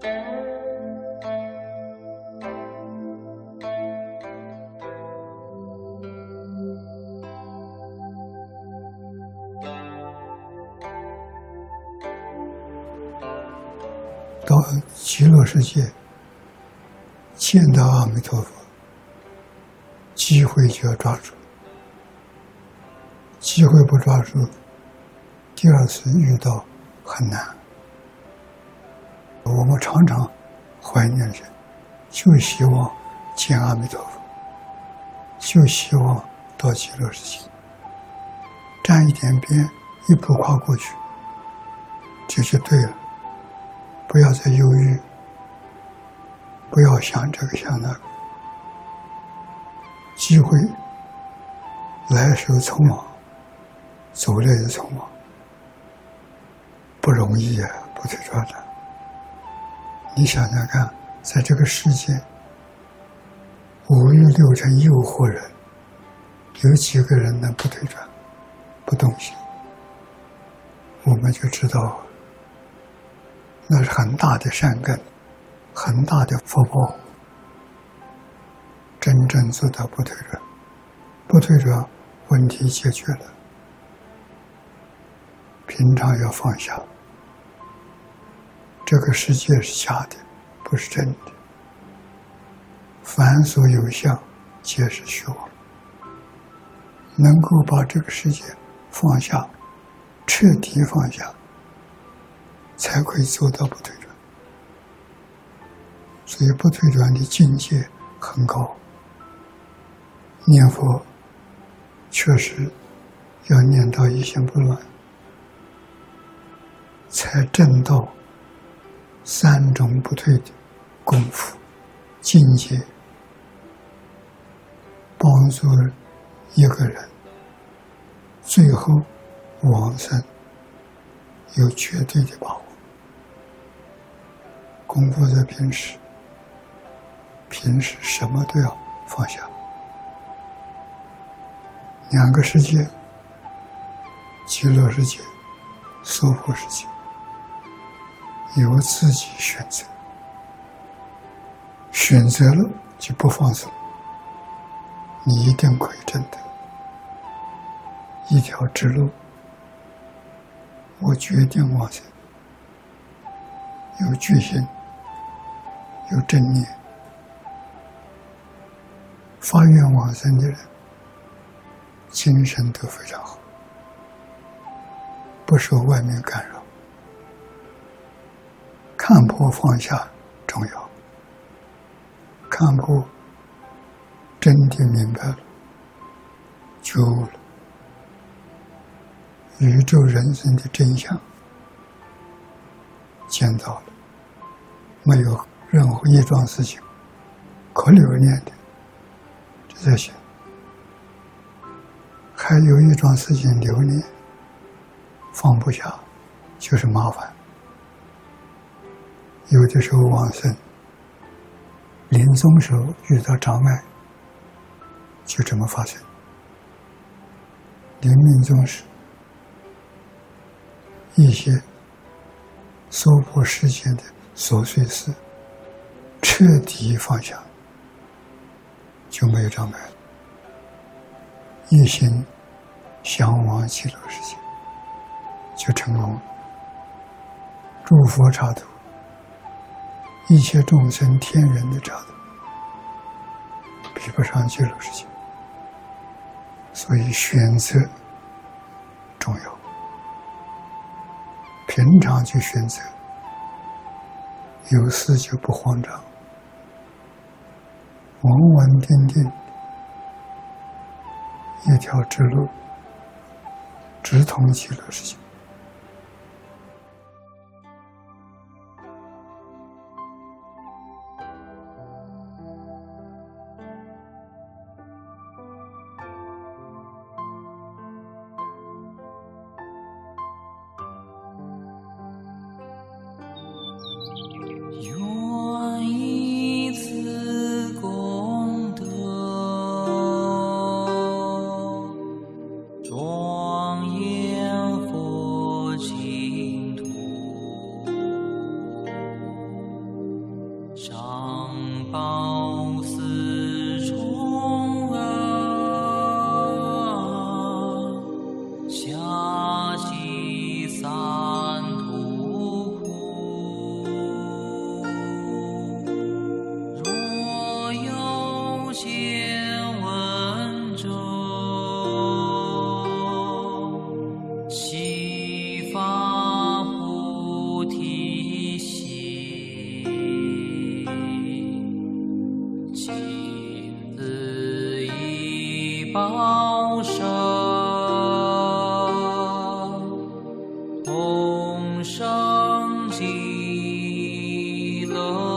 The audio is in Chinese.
到极乐世界见到阿弥陀佛，机会就要抓住，机会不抓住，第二次遇到很难。我们常常怀念人，就希望见阿弥陀佛，就希望到极乐世界，沾一点边，一步跨过去，这就对了。不要再犹豫，不要想这个想那个，机会来时候匆忙，走了也匆忙，不容易啊，不退转的。你想想看，在这个世界5欲6尘诱惑人，有几个人能不退转不动心？我们就知道那是很大的善根，很大的福报。真正做到不退转，不退转，问题解决了。平常要放下，这个世界是假的，不是真的。凡所有相，皆是虚妄。能够把这个世界放下，彻底放下，才可以做到不退转。所以不退转的境界很高。念佛确实要念到一心不乱，才证到3种不退的功夫境界，帮助一个人最后往生有绝对的把握。功夫在平时什么都要放下。2个世界，极乐世界、娑婆世界，由自己选择，选择了就不放松，你一定可以证得一条直路。我决定往生，有决心，有正念，发愿往生的人精神都非常好，不受外面干扰，看破放下重要，看破真的明白了，觉悟了，宇宙人生的真相见到了，没有任何一桩事情可留念的，这些。还有一桩事情留念放不下，就是麻烦。有的时候往生临终时候遇到障碍，就这么发生。临命终时一些娑婆世界的琐碎事彻底放下，就没有障碍了，一心向往极乐世界，就成功了。诸佛刹土，一切众生天人的刹土，比不上极乐世界。所以选择重要，平常就选择，有事就不慌张，稳稳定定，一条直路，直通极乐世界。 愿以此功德，庄严佛高声，同生极乐。